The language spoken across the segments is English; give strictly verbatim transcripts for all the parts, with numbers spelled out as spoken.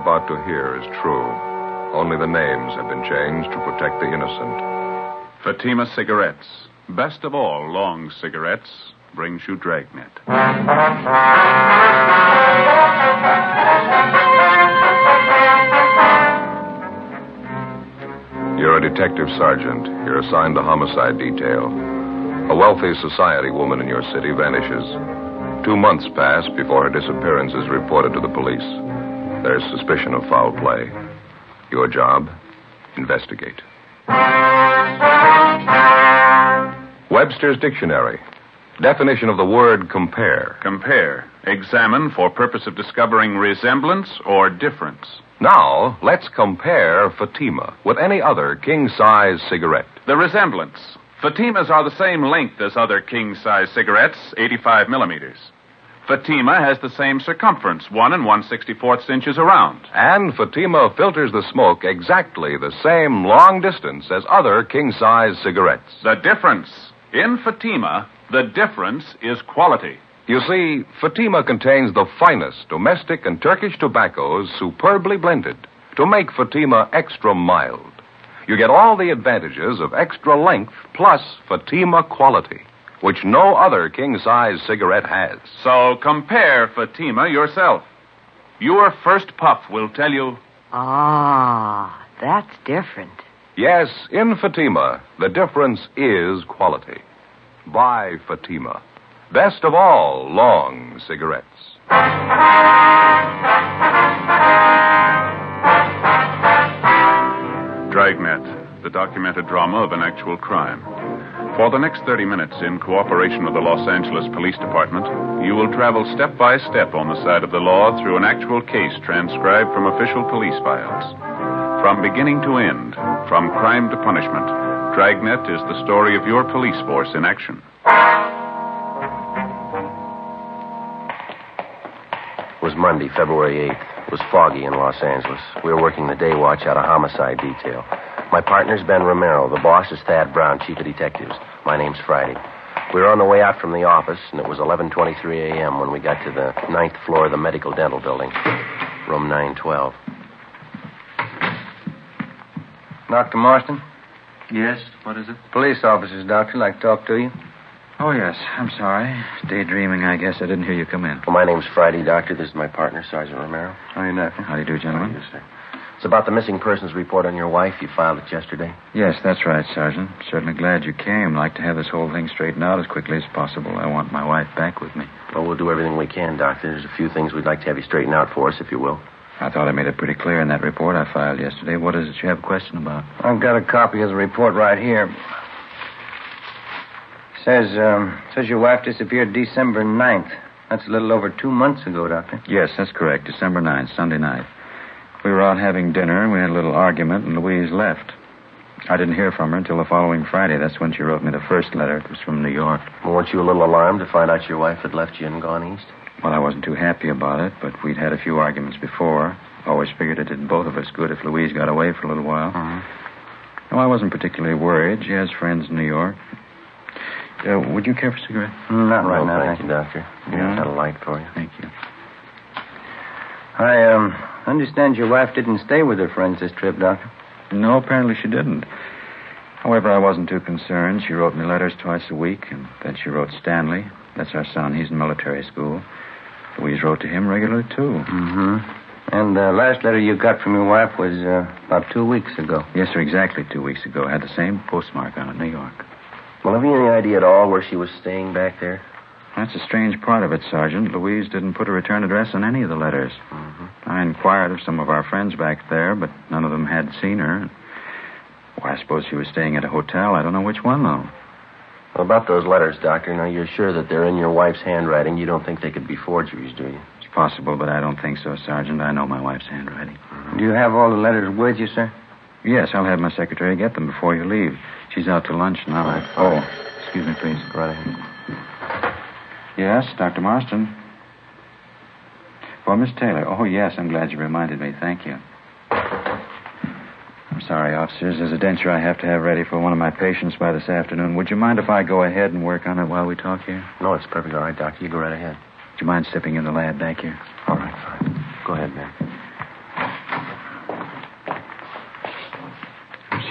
about to hear is true. Only the names have been changed to protect the innocent. Fatima Cigarettes. Best of all long cigarettes brings you Dragnet. You're a detective sergeant. You're assigned to homicide detail. A wealthy society woman in your city vanishes. Two months pass before her disappearance is reported to the police. There's suspicion of foul play. Your job? Investigate. Webster's Dictionary. Definition of the word compare. Compare. Examine for purpose of discovering resemblance or difference. Now, let's compare Fatima with any other king-size cigarette. The resemblance. Fatimas are the same length as other king-size cigarettes, eighty-five millimeters. Fatima has the same circumference, one and one sixty-fourths inches around. And Fatima filters the smoke exactly the same long distance as other king-size cigarettes. The difference. In Fatima, the difference is quality. You see, Fatima contains the finest domestic and Turkish tobaccos superbly blended to make Fatima extra mild. You get all the advantages of extra length plus Fatima quality, which no other king-size cigarette has. So compare Fatima yourself. Your first puff will tell you... Ah, that's different. Yes, in Fatima, the difference is quality. Buy Fatima. Best of all long cigarettes. Dragnet, the documented drama of an actual crime. For the next thirty minutes, in cooperation with the Los Angeles Police Department, you will travel step by step on the side of the law through an actual case transcribed from official police files. From beginning to end, from crime to punishment, Dragnet is the story of your police force in action. It was Monday, February eighth. It was foggy in Los Angeles. We were working the day watch out of homicide detail. My partner's Ben Romero. The boss is Thad Brown, chief of detectives. My name's Friday. We were on the way out from the office, and it was eleven twenty-three a.m. when we got to the ninth floor of the medical dental building, room nine twelve. Doctor Marston? Yes, what is it? Police officers, doctor. Like to talk to you. Oh, yes. I'm sorry. Daydreaming, I guess. I didn't hear you come in. Well, my name's Friday, doctor. This is my partner, Sergeant Romero. How are you, doctor? How do you do, gentlemen? How do you, sir? It's about the missing persons report on your wife. You filed it yesterday. Yes, that's right, Sergeant. Certainly glad you came. Like to have this whole thing straightened out as quickly as possible. I want my wife back with me. Well, we'll do everything we can, doctor. There's a few things we'd like to have you straighten out for us, if you will. I thought I made it pretty clear in that report I filed yesterday. What is it you have a question about? I've got a copy of the report right here. Says, um, says your wife disappeared December ninth. That's a little over two months ago, Doctor. Yes, that's correct. December ninth, Sunday night. We were out having dinner, and we had a little argument, and Louise left. I didn't hear from her until the following Friday. That's when she wrote me the first letter. It was from New York. Well, weren't you a little alarmed to find out your wife had left you and gone east? Well, I wasn't too happy about it, but we'd had a few arguments before. Always figured it did both of us good if Louise got away for a little while. Mm-hmm. No, I wasn't particularly worried. She has friends in New York. Uh, would you care for a cigarette? Mm, not right no, now, thank you, Doctor. Yeah? Got a light for you. Thank you. I, um, understand your wife didn't stay with her friends this trip, Doctor. No, apparently she didn't. However, I wasn't too concerned. She wrote me letters twice a week, and then she wrote Stanley. That's our son. He's in military school. Louise wrote to him regularly, too. Mm-hmm. And the last letter you got from your wife was uh, about two weeks ago. Yes, sir, exactly two weeks ago. Had the same postmark on it, New York. Well, have you any idea at all where she was staying back there? That's a strange part of it, Sergeant. Louise didn't put a return address on any of the letters. Mm-hmm. I inquired of some of our friends back there, but none of them had seen her. Well, I suppose she was staying at a hotel. I don't know which one, though. Well, about those letters, Doctor, now you're sure that they're in your wife's handwriting. You don't think they could be forgeries, do you? It's possible, but I don't think so, Sergeant. I know my wife's handwriting. Mm-hmm. Do you have all the letters with you, sir? Yes, I'll have my secretary get them before you leave. She's out to lunch now. Right, oh, excuse me, please. Go right ahead. Yes, Doctor Marston. For Miss Taylor. Oh, yes, I'm glad you reminded me. Thank you. I'm sorry, officers. There's a denture I have to have ready for one of my patients by this afternoon. Would you mind if I go ahead and work on it while we talk here? No, it's perfectly all right, Doctor. You go right ahead. Would you mind stepping in the lab back here? All right, fine. Go ahead, man.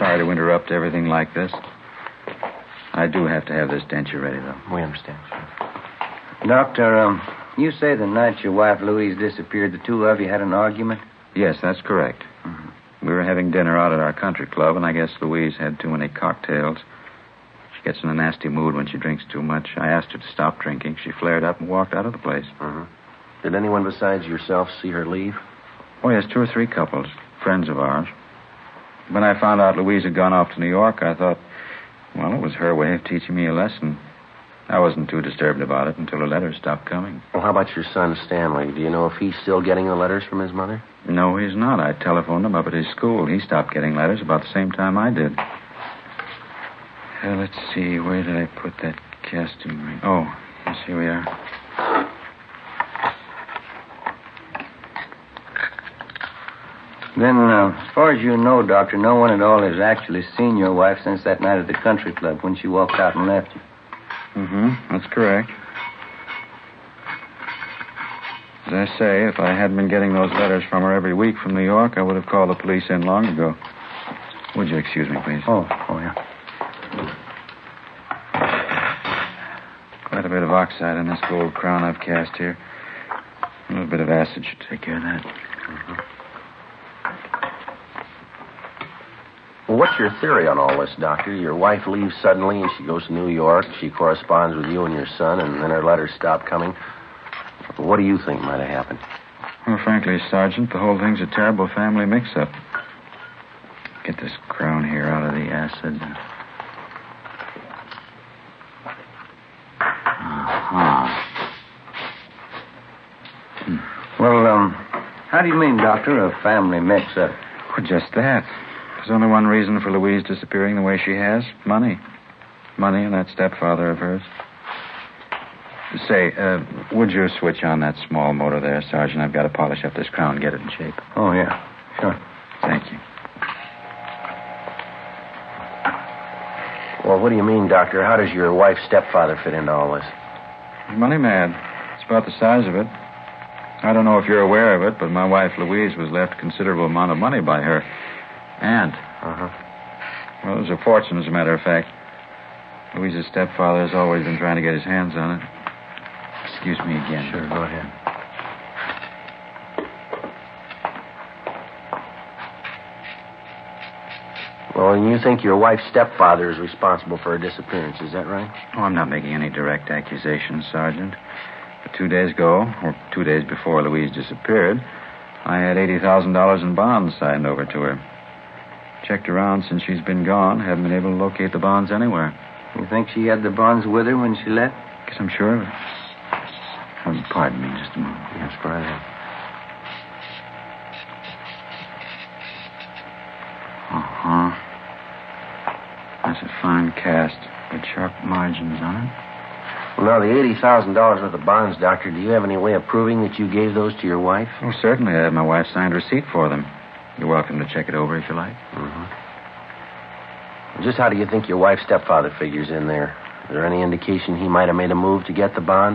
sorry to interrupt everything like this. I do have to have this denture ready, though. We understand, sir. Doctor, um, you say the night your wife Louise disappeared, the two of you had an argument? Yes, that's correct. Mm-hmm. We were having dinner out at our country club, and I guess Louise had too many cocktails. She gets in a nasty mood when she drinks too much. I asked her to stop drinking. She flared up and walked out of the place. Uh-huh. Did anyone besides yourself see her leave? Oh, yes, two or three couples, friends of ours. When I found out Louise had gone off to New York, I thought, well, it was her way of teaching me a lesson. I wasn't too disturbed about it until the letters stopped coming. Well, how about your son, Stanley? Do you know if he's still getting the letters from his mother? No, he's not. I telephoned him up at his school. He stopped getting letters about the same time I did. Uh, let's see, where did I put that casting ring? Oh, yes, here we are. Then, uh, as far as you know, Doctor, no one at all has actually seen your wife since that night at the country club when she walked out and left you. Mm-hmm, that's correct. As I say, if I hadn't been getting those letters from her every week from New York, I would have called the police in long ago. Would you excuse me, please? Oh, oh, yeah. Quite a bit of oxide in this gold crown I've cast here. A little bit of acid should take care of that. Mm-hmm. Well, what's your theory on all this, Doctor? Your wife leaves suddenly and she goes to New York. She corresponds with you and your son, and then her letters stop coming. What do you think might have happened? Well, frankly, Sergeant, the whole thing's a terrible family mix-up. Get this crown here out of the acid. Uh-huh. Hmm. Well, um, how do you mean, Doctor, a family mix-up? Well, just that. There's only one reason for Louise disappearing the way she has. Money. Money and that stepfather of hers. Say, uh, would you switch on that small motor there, Sergeant? I've got to polish up this crown and get it in shape. Oh, yeah. Sure. Thank you. Well, what do you mean, Doctor? How does your wife's stepfather fit into all this? He's money mad. It's about the size of it. I don't know if you're aware of it, but my wife Louise was left a considerable amount of money by her aunt. Uh-huh. Well, it was a fortune, as a matter of fact. Louise's stepfather has always been trying to get his hands on it. Excuse me again. Sure, go ahead. Well, and you think your wife's stepfather is responsible for her disappearance, is that right? Oh, I'm not making any direct accusations, Sergeant. But two days ago, or two days before Louise disappeared, I had eighty thousand dollars in bonds signed over to her. Checked around since she's been gone. Haven't been able to locate the bonds anywhere. You think she had the bonds with her when she left? Guess I'm sure of it. Oh, pardon me just a moment. Yes, go ahead. Uh-huh. That's a fine cast with sharp margins on it. Well, now, the eighty thousand dollars worth of bonds, Doctor, do you have any way of proving that you gave those to your wife? Oh, certainly. I have my wife's signed receipt for them. You're welcome to check it over if you like. Mm-hmm. Just how do you think your wife's stepfather figures in there? Is there any indication he might have made a move to get the bonds?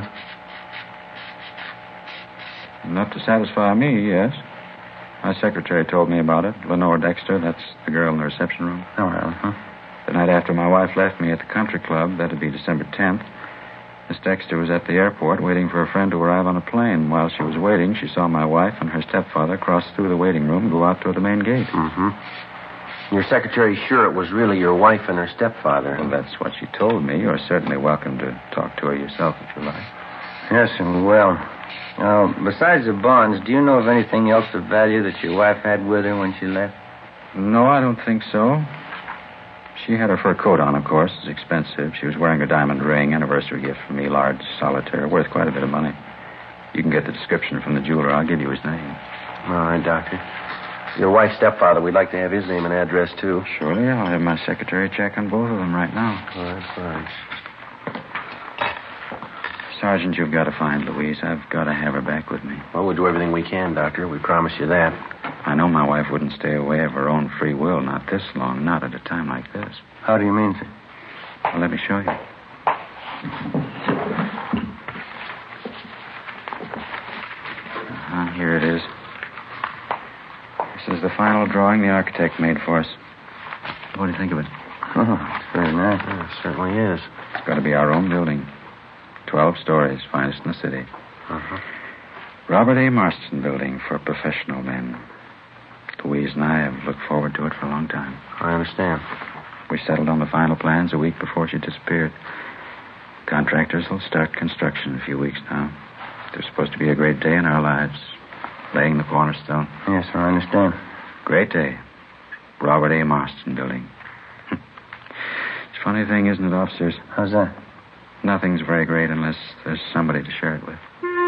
Enough to satisfy me, yes. My secretary told me about it. Lenore Dexter, that's the girl in the reception room. Oh, well, huh? The night after my wife left me at the country club, that'd be December tenth, Miss Dexter was at the airport waiting for a friend to arrive on a plane. While she was waiting, she saw my wife and her stepfather cross through the waiting room and go out toward the main gate. Mm-hmm. Your secretary's sure it was really your wife and her stepfather. Well, that's what she told me. You're certainly welcome to talk to her yourself if you like. Yes, and well, now, besides the bonds, do you know of anything else of value that your wife had with her when she left? No, I don't think so. She had her fur coat on, of course. It's expensive. She was wearing a diamond ring, anniversary gift from me, large solitaire, worth quite a bit of money. You can get the description from the jeweler. I'll give you his name. All right, Doctor. Your wife's stepfather, we'd like to have his name and address, too. Surely. I'll have my secretary check on both of them right now. All right, fine. Sergeant, you've got to find Louise. I've got to have her back with me. Well, we'll do everything we can, Doctor. We promise you that. I know my wife wouldn't stay away of her own free will, not this long, not at a time like this. How do you mean, sir? Well, let me show you. Uh-huh, here it is. This is the final drawing the architect made for us. What do you think of it? Oh, it's very nice. Yeah, it certainly is. It's got to be our own building. Twelve stories, finest in the city. Uh-huh. Robert A. Marston Building for professional men. Louise and I have looked forward to it for a long time. I understand. We settled on the final plans a week before she disappeared. Contractors will start construction in a few weeks now. There's supposed to be a great day in our lives. Laying the cornerstone. Yes, sir, I understand. Great day. Robert A. Marston Building. It's a funny thing, isn't it, officers? How's that? Nothing's very great unless there's somebody to share it with.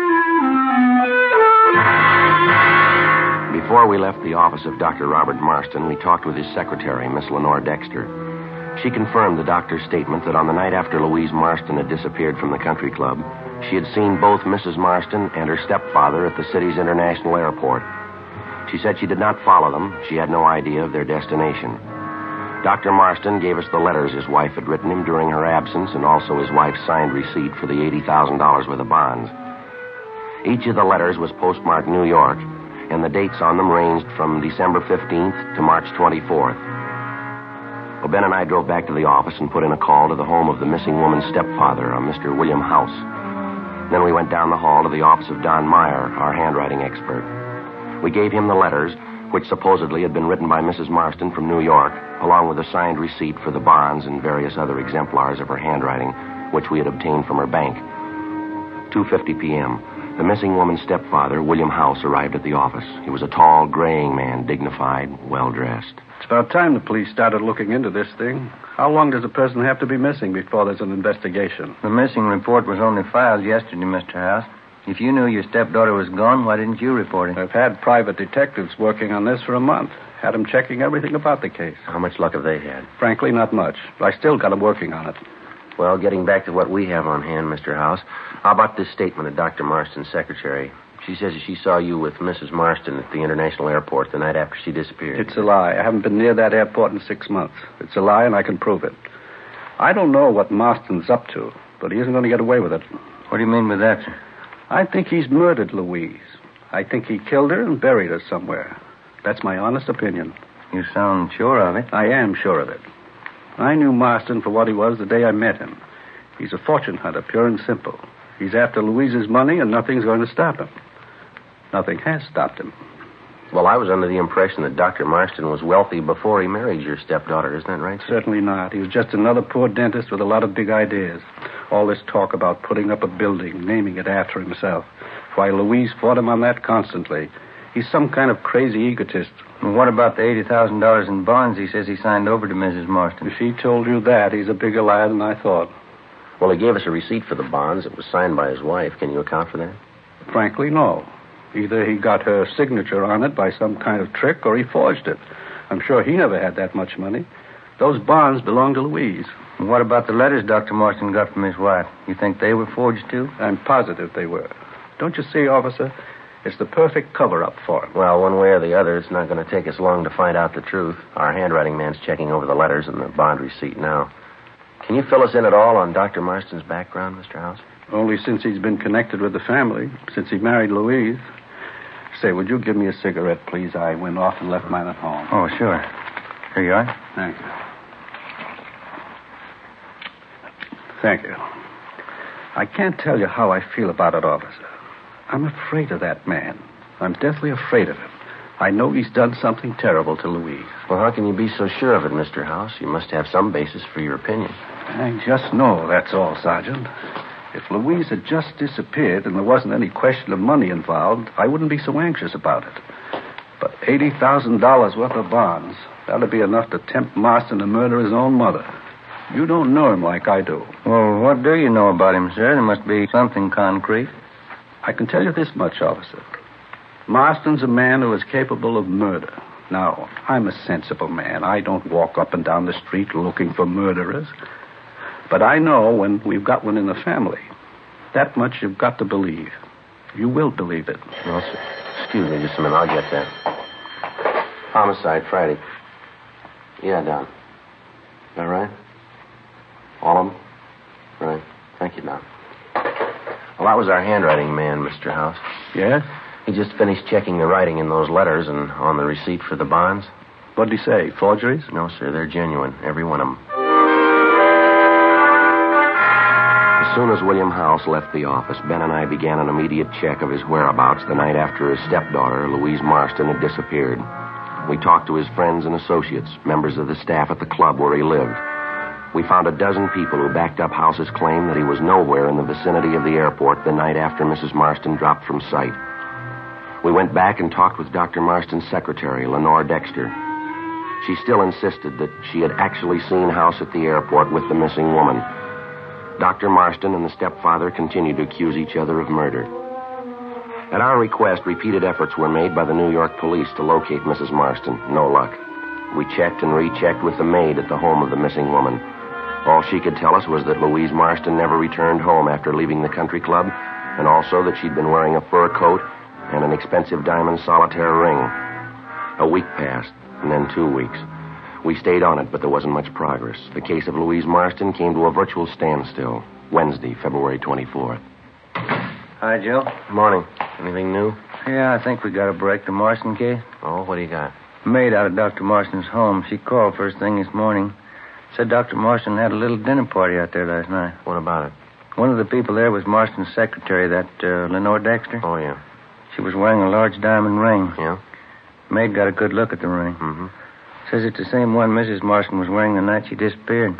Before we left the office of Doctor Robert Marston, we talked with his secretary, Miss Lenore Dexter. She confirmed the doctor's statement that on the night after Louise Marston had disappeared from the country club, she had seen both Missus Marston and her stepfather at the city's international airport. She said she did not follow them. She had no idea of their destination. Doctor Marston gave us the letters his wife had written him during her absence and also his wife's signed receipt for the eighty thousand dollars worth of bonds. Each of the letters was postmarked New York, and the dates on them ranged from December fifteenth to March twenty-fourth. Well, Ben and I drove back to the office and put in a call to the home of the missing woman's stepfather, a Mister William House. Then we went down the hall to the office of Don Meyer, our handwriting expert. We gave him the letters, which supposedly had been written by Missus Marston from New York, along with a signed receipt for the bonds and various other exemplars of her handwriting, which we had obtained from her bank. two fifty p.m., the missing woman's stepfather, William House, arrived at the office. He was a tall, graying man, dignified, well-dressed. It's about time the police started looking into this thing. How long does a person have to be missing before there's an investigation? The missing report was only filed yesterday, Mister House. If you knew your stepdaughter was gone, why didn't you report it? I've had private detectives working on this for a month. Had them checking everything about the case. How much luck have they had? Frankly, not much. But I still got them working on it. Well, getting back to what we have on hand, Mister House, how about this statement of Doctor Marston's secretary? She says she saw you with Missus Marston at the international airport the night after she disappeared. It's a lie. I haven't been near that airport in six months. It's a lie, and I can prove it. I don't know what Marston's up to, but he isn't going to get away with it. What do you mean with that, sir? I think he's murdered Louise. I think he killed her and buried her somewhere. That's my honest opinion. You sound sure of it. I am sure of it. I knew Marston for what he was the day I met him. He's a fortune hunter, pure and simple. He's after Louise's money, and nothing's going to stop him. Nothing has stopped him. Well, I was under the impression that Doctor Marston was wealthy before he married your stepdaughter. Isn't that right, sir? Certainly not. He was just another poor dentist with a lot of big ideas. All this talk about putting up a building, naming it after himself. Why, Louise fought him on that constantly. He's some kind of crazy egotist. Well, what about the eighty thousand dollars in bonds he says he signed over to Missus Marston? If he told you that, he's a bigger liar than I thought. Well, he gave us a receipt for the bonds. It was signed by his wife. Can you account for that? Frankly, no. Either he got her signature on it by some kind of trick, or he forged it. I'm sure he never had that much money. Those bonds belong to Louise. What about the letters Doctor Marston got from his wife? You think they were forged, too? I'm positive they were. Don't you see, officer? It's the perfect cover-up for him. Well, one way or the other, it's not going to take us long to find out the truth. Our handwriting man's checking over the letters and the bond receipt now. Can you fill us in at all on Doctor Marston's background, Mister House? Only since he's been connected with the family, since he married Louise. Say, would you give me a cigarette, please? I went off and left mine at home. Oh, sure. Here you are. Thank you. Thank you. I can't tell you how I feel about it, officer. I'm afraid of that man. I'm deathly afraid of him. I know he's done something terrible to Louise. Well, how can you be so sure of it, Mister House? You must have some basis for your opinion. I just know, that's all, Sergeant. If Louise had just disappeared and there wasn't any question of money involved, I wouldn't be so anxious about it. But eighty thousand dollars worth of bonds, that'd be enough to tempt Marston to murder his own mother. You don't know him like I do. Well, what do you know about him, sir? There must be something concrete. I can tell you this much, officer. Marston's a man who is capable of murder. Now, I'm a sensible man. I don't walk up and down the street looking for murderers. But I know when we've got one in the family. That much you've got to believe. You will believe it. Well, sir, excuse me just a minute. I'll get that. Homicide, Friday. Yeah, Don. Is that right? All of them? Right. Thank you, Don. Well, that was our handwriting man, Mister House. Yes? He just finished checking the writing in those letters and on the receipt for the bonds. What'd he say? Forgeries? No, sir. They're genuine. Every one of them. As soon as William House left the office, Ben and I began an immediate check of his whereabouts the night after his stepdaughter, Louise Marston, had disappeared. We talked to his friends and associates, members of the staff at the club where he lived. We found a dozen people who backed up House's claim that he was nowhere in the vicinity of the airport the night after Missus Marston dropped from sight. We went back and talked with Doctor Marston's secretary, Lenore Dexter. She still insisted that she had actually seen House at the airport with the missing woman. Doctor Marston and the stepfather continued to accuse each other of murder. At our request, repeated efforts were made by the New York police to locate Missus Marston. No luck. We checked and rechecked with the maid at the home of the missing woman. All she could tell us was that Louise Marston never returned home after leaving the country club, and also that she'd been wearing a fur coat and an expensive diamond solitaire ring. A week passed, and then two weeks. We stayed on it, but there wasn't much progress. The case of Louise Marston came to a virtual standstill Wednesday, February twenty-fourth. Hi, Joe. Morning. Anything new? Yeah, I think we got a break. The Marston case. Oh, what do you got? Maid out of Doctor Marston's home. She called first thing this morning. Said Doctor Marston had a little dinner party out there last night. What about it? One of the people there was Marston's secretary, that uh, Lenore Dexter. Oh, yeah. She was wearing a large diamond ring. Yeah? Maid got a good look at the ring. Mm-hmm. Says it's the same one Missus Marston was wearing the night she disappeared.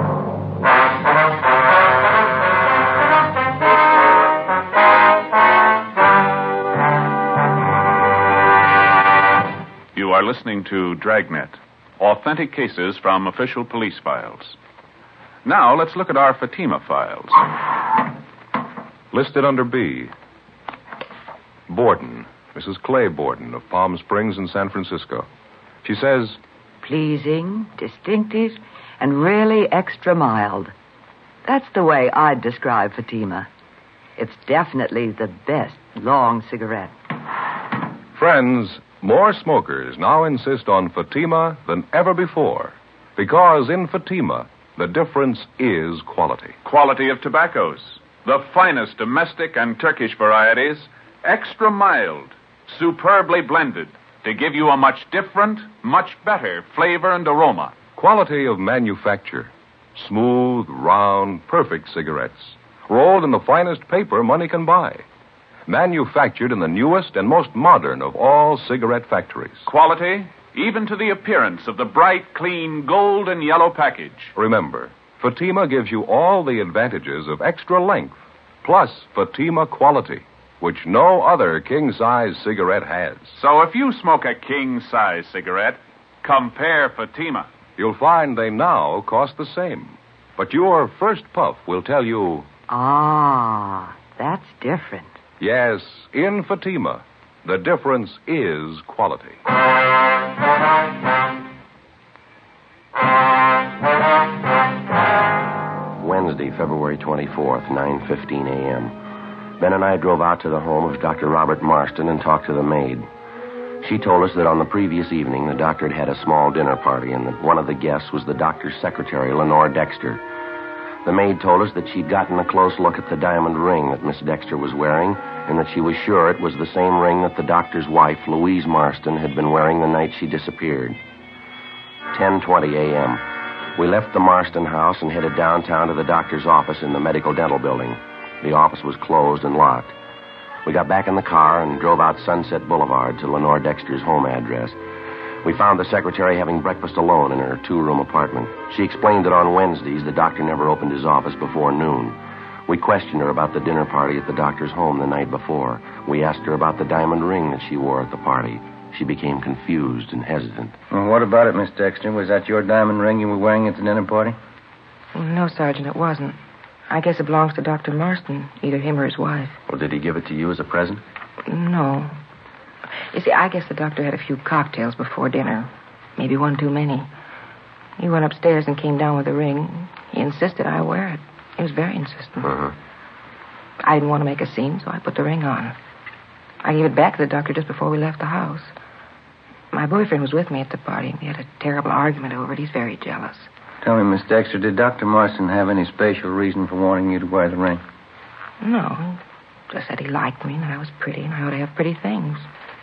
You are listening to Dragnet, authentic cases from official police files. Now, let's look at our Fatima files. Listed under B. Borden, Missus Clay Borden of Palm Springs in San Francisco. She says, Pleasing, distinctive, and really extra mild. That's the way I'd describe Fatima. It's definitely the best long cigarette. Friends, more smokers now insist on Fatima than ever before. Because in Fatima, the difference is quality. Quality of tobaccos. The finest domestic and Turkish varieties, extra mild, superbly blended, to give you a much different, much better flavor and aroma. Quality of manufacture. Smooth, round, perfect cigarettes. Rolled in the finest paper money can buy. Manufactured in the newest and most modern of all cigarette factories. Quality, even to the appearance of the bright, clean gold and yellow package. Remember, Fatima gives you all the advantages of extra length, plus Fatima quality, which no other king-size cigarette has. So if you smoke a king-size cigarette, compare Fatima. You'll find they now cost the same. But your first puff will tell you... Ah, that's different. Yes, in Fatima, the difference is quality. Wednesday, February twenty-fourth, nine fifteen a.m. Ben and I drove out to the home of Doctor Robert Marston and talked to the maid. She told us that on the previous evening, the doctor had had a small dinner party and that one of the guests was the doctor's secretary, Lenore Dexter. The maid told us that she'd gotten a close look at the diamond ring that Miss Dexter was wearing and that she was sure it was the same ring that the doctor's wife, Louise Marston, had been wearing the night she disappeared. ten twenty a.m. We left the Marston house and headed downtown to the doctor's office in the medical dental building. The office was closed and locked. We got back in the car and drove out Sunset Boulevard to Lenore Dexter's home address. We found the secretary having breakfast alone in her two-room apartment. She explained that on Wednesdays, the doctor never opened his office before noon. We questioned her about the dinner party at the doctor's home the night before. We asked her about the diamond ring that she wore at the party. She became confused and hesitant. Well, what about it, Miss Dexter? Was that your diamond ring you were wearing at the dinner party? No, Sergeant, it wasn't. I guess it belongs to Doctor Marston, either him or his wife. Well, did he give it to you as a present? No. You see, I guess the doctor had a few cocktails before dinner. Maybe one too many. He went upstairs and came down with the ring. He insisted I wear it. He was very insistent. Uh-huh. I didn't want to make a scene, so I put the ring on. I gave it back to the doctor just before we left the house. My boyfriend was with me at the party. We had a terrible argument over it. He's very jealous. Tell me, Miss Dexter, did Doctor Marston have any special reason for wanting you to wear the ring? No. He just said he liked me and that I was pretty and I ought to have pretty things.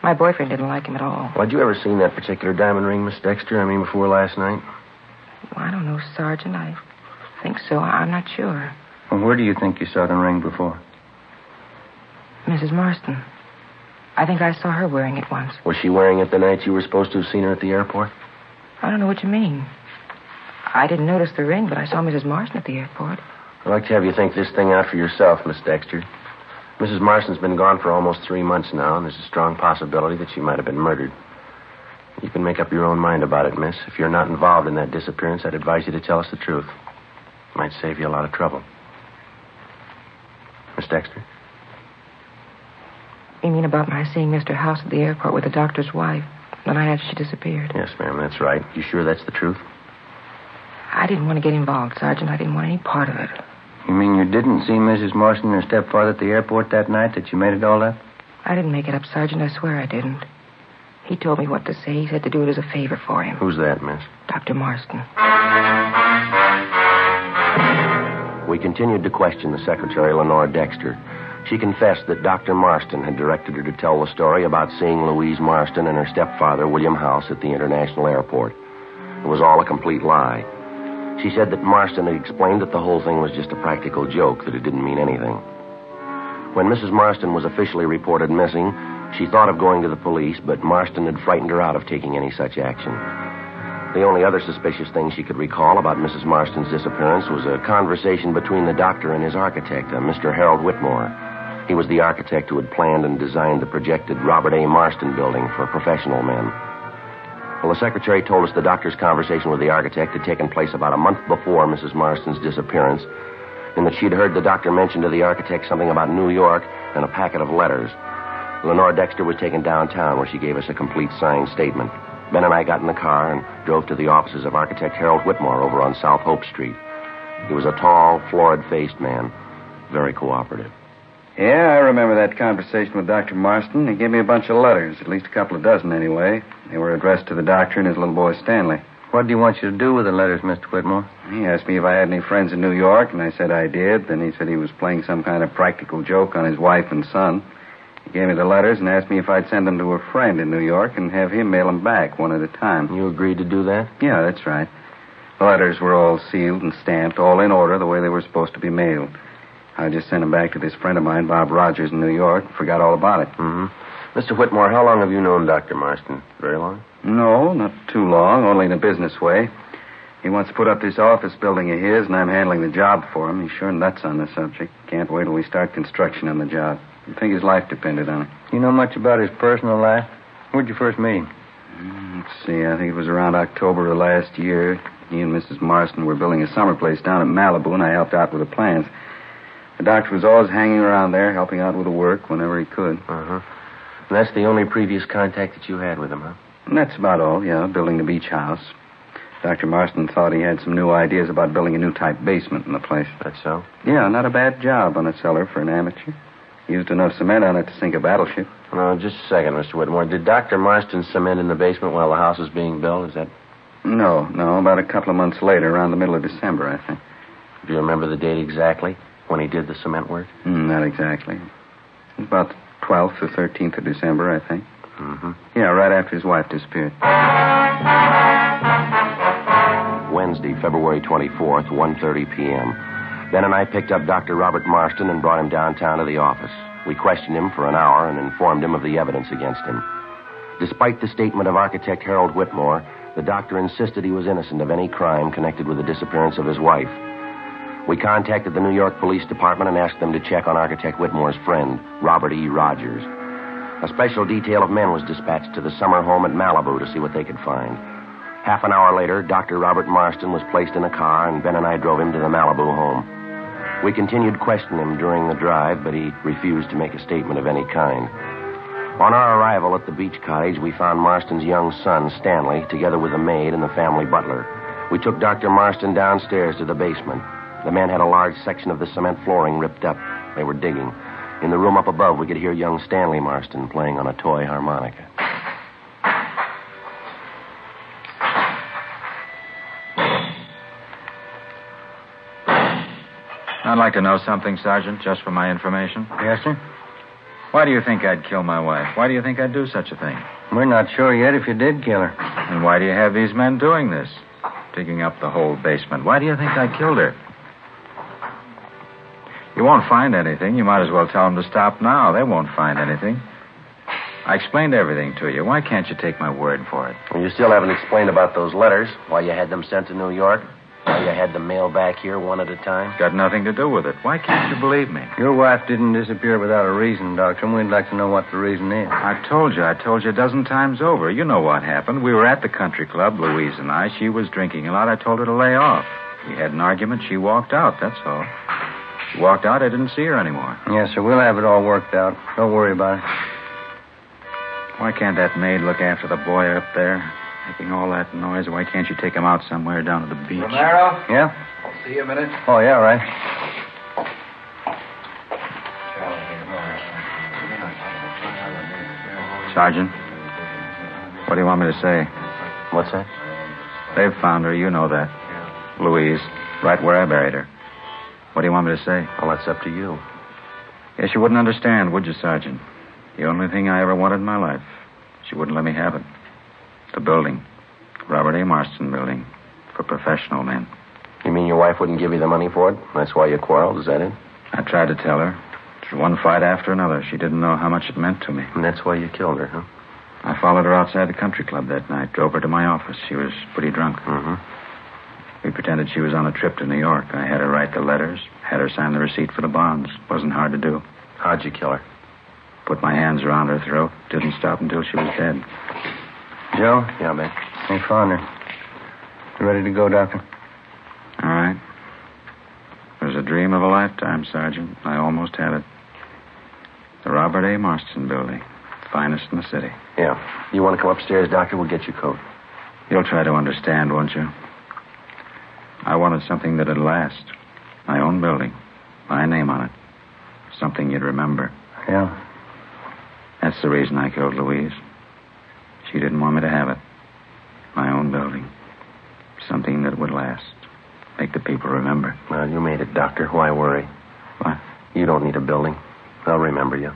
My boyfriend didn't like him at all. Well, had you ever seen that particular diamond ring, Miss Dexter? I mean, before last night? Well, I don't know, Sergeant. I think so. I'm not sure. Well, where do you think you saw the ring before? Missus Marston. I think I saw her wearing it once. Was she wearing it the night you were supposed to have seen her at the airport? I don't know what you mean. I didn't notice the ring, but I saw Missus Marston at the airport. I'd like to have you think this thing out for yourself, Miss Dexter. Missus Marston's been gone for almost three months now, and there's a strong possibility that she might have been murdered. You can make up your own mind about it, miss. If you're not involved in that disappearance, I'd advise you to tell us the truth. It might save you a lot of trouble. Miss Dexter? You mean about my seeing Mister House at the airport with the doctor's wife the night after she disappeared? Yes, ma'am, that's right. You sure that's the truth? I didn't want to get involved, Sergeant. I didn't want any part of it. You mean you didn't see Missus Marston and her stepfather at the airport that night, that you made it all up? I didn't make it up, Sergeant. I swear I didn't. He told me what to say. He said to do it as a favor for him. Who's that, miss? Doctor Marston. We continued to question the secretary, Lenore Dexter. She confessed that Doctor Marston had directed her to tell the story about seeing Louise Marston and her stepfather, William House, at the international airport. It was all a complete lie. She said that Marston had explained that the whole thing was just a practical joke, that it didn't mean anything. When Missus Marston was officially reported missing, she thought of going to the police, but Marston had frightened her out of taking any such action. The only other suspicious thing she could recall about Missus Marston's disappearance was a conversation between the doctor and his architect, uh, Mister Harold Whitmore. He was the architect who had planned and designed the projected Robert A. Marston building for professional men. Well, the secretary told us the doctor's conversation with the architect had taken place about a month before Missus Marston's disappearance, and that she'd heard the doctor mention to the architect something about New York and a packet of letters. Lenore Dexter was taken downtown, where she gave us a complete signed statement. Ben and I got in the car and drove to the offices of architect Harold Whitmore over on South Hope Street. He was a tall, florid-faced man, very cooperative. Yeah, I remember that conversation with Doctor Marston. He gave me a bunch of letters, at least a couple of dozen anyway. They were addressed to the doctor and his little boy Stanley. What do you want you to do with the letters, Mister Whitmore? He asked me if I had any friends in New York, and I said I did. Then he said he was playing some kind of practical joke on his wife and son. He gave me the letters and asked me if I'd send them to a friend in New York and have him mail them back one at a time. You agreed to do that? Yeah, that's right. The letters were all sealed and stamped, all in order the way they were supposed to be mailed. I just sent them back to this friend of mine, Bob Rogers, in New York, and forgot all about it. Mm-hmm. Mister Whitmore, how long have you known Doctor Marston? Very long? No, not too long, only in a business way. He wants to put up this office building of his, and I'm handling the job for him. He's sure nuts on the subject. Can't wait till we start construction on the job. I think his life depended on it. You know much about his personal life? Where'd you first meet him? Mm, let's see, I think it was around October of last year. He and Missus Marston were building a summer place down at Malibu, and I helped out with the plans. The doctor was always hanging around there, helping out with the work whenever he could. Uh-huh. And that's the only previous contact that you had with him, huh? And that's about all, yeah, building the beach house. Doctor Marston thought he had some new ideas about building a new type basement in the place. That's so? Yeah, not a bad job on a cellar for an amateur. Used enough cement on it to sink a battleship. No, just a second, Mister Whitmore. Did Doctor Marston cement in the basement while the house was being built? Is that... No, no, about a couple of months later, around the middle of December, I think. Do you remember the date exactly when he did the cement work? Mm, not exactly. It was about the twelfth or thirteenth of December, I think. Mm-hmm. Yeah, right after his wife disappeared. Wednesday, February twenty-fourth, one thirty p.m. Ben and I picked up Doctor Robert Marston and brought him downtown to the office. We questioned him for an hour and informed him of the evidence against him. Despite the statement of architect Harold Whitmore, the doctor insisted he was innocent of any crime connected with the disappearance of his wife. We contacted the New York Police Department and asked them to check on architect Whitmore's friend, Robert E. Rogers. A special detail of men was dispatched to the summer home at Malibu to see what they could find. Half an hour later, Doctor Robert Marston was placed in a car, and Ben and I drove him to the Malibu home. We continued questioning him during the drive, but he refused to make a statement of any kind. On our arrival at the beach cottage, we found Marston's young son, Stanley, together with the maid and the family butler. We took Doctor Marston downstairs to the basement. The men had a large section of the cement flooring ripped up. They were digging. In the room up above, we could hear young Stanley Marston playing on a toy harmonica. I'd like to know something, Sergeant, just for my information. Yes, sir? Why do you think I'd kill my wife? Why do you think I'd do such a thing? We're not sure yet if you did kill her. And why do you have these men doing this? Digging up the whole basement. Why do you think I killed her? You won't find anything. You might as well tell them to stop now. They won't find anything. I explained everything to you. Why can't you take my word for it? Well, you still haven't explained about those letters. Why you had them sent to New York. Why you had them mailed back here one at a time. Got nothing to do with it. Why can't you believe me? Your wife didn't disappear without a reason, Doctor, and we'd like to know what the reason is. I've told you. I told you a dozen times over. You know what happened. We were at the country club, Louise and I. She was drinking a lot. I told her to lay off. We had an argument. She walked out. That's all. She walked out. I didn't see her anymore. Yes, sir. We'll have it all worked out. Don't worry about it. Why can't that maid look after the boy up there? Making all that noise. Why can't you take him out somewhere down to the beach? Romero? Yeah? I'll see you a minute. Oh, yeah, right. Sergeant, what do you want me to say? What's that? They've found her. You know that. Louise, right where I buried her. What do you want me to say? Well, that's up to you. Yes, you wouldn't understand, would you, Sergeant? The only thing I ever wanted in my life. She wouldn't let me have it. The building. Robert A. Marston building. For professional men. You mean your wife wouldn't give you the money for it? That's why you quarreled, is that it? I tried to tell her. It was one fight after another. She didn't know how much it meant to me. And that's why you killed her, huh? I followed her outside the country club that night. Drove her to my office. She was pretty drunk. Mm-hmm. We pretended she was on a trip to New York. I had her write the letters. Had her sign the receipt for the bonds. Wasn't hard to do. How'd you kill her? Put my hands around her throat. Didn't stop until she was dead. Joe? Yeah, man. They found her. You ready to go, Doctor? All right. It was a dream of a lifetime, Sergeant. I almost had it. The Robert A. Marston building. Finest in the city. Yeah. You want to come upstairs, Doctor? We'll get your coat. You'll try to understand, won't you? I wanted something that'd last. My own building. My name on it. Something you'd remember. Yeah. That's the reason I killed Louise. She didn't want me to have it. My own building. Something that would last. Make the people remember. Well, you made it, Doctor. Why worry? What? You don't need a building. I'll remember you.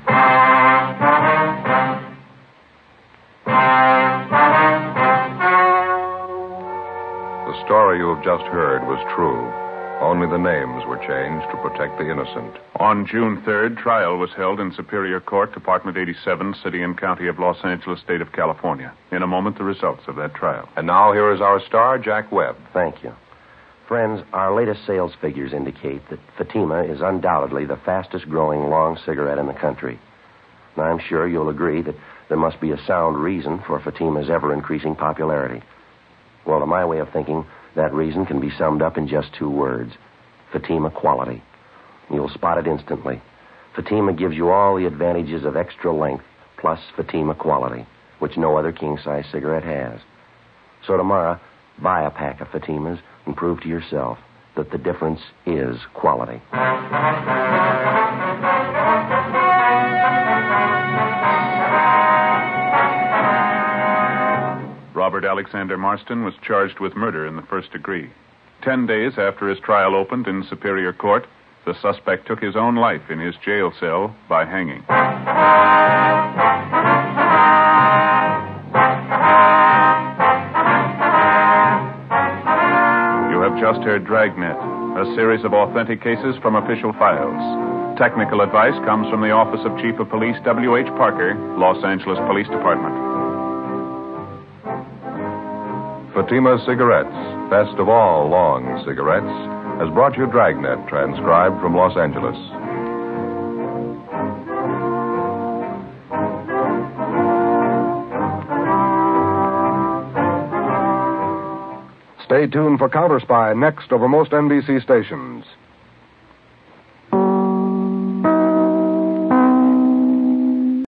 The story you have just heard was true. Only the names were changed to protect the innocent. On June third, trial was held in Superior Court, Department eighty-seven, City and County of Los Angeles, State of California. In a moment, the results of that trial. And now here is our star, Jack Webb. Thank you. Friends, our latest sales figures indicate that Fatima is undoubtedly the fastest-growing long cigarette in the country. And I'm sure you'll agree that there must be a sound reason for Fatima's ever-increasing popularity. Well, to my way of thinking, that reason can be summed up in just two words. Fatima quality. You'll spot it instantly. Fatima gives you all the advantages of extra length plus Fatima quality, which no other king-size cigarette has. So tomorrow, buy a pack of Fatimas and prove to yourself that the difference is quality. Robert Alexander Marston was charged with murder in the first degree. Ten days after his trial opened in Superior Court, the suspect took his own life in his jail cell by hanging. You have just heard Dragnet, a series of authentic cases from official files. Technical advice comes from the Office of Chief of Police W H Parker, Los Angeles Police Department. Fatima Cigarettes, best of all long cigarettes, has brought you Dragnet, transcribed from Los Angeles. Stay tuned for Counter Spy next over most N B C stations.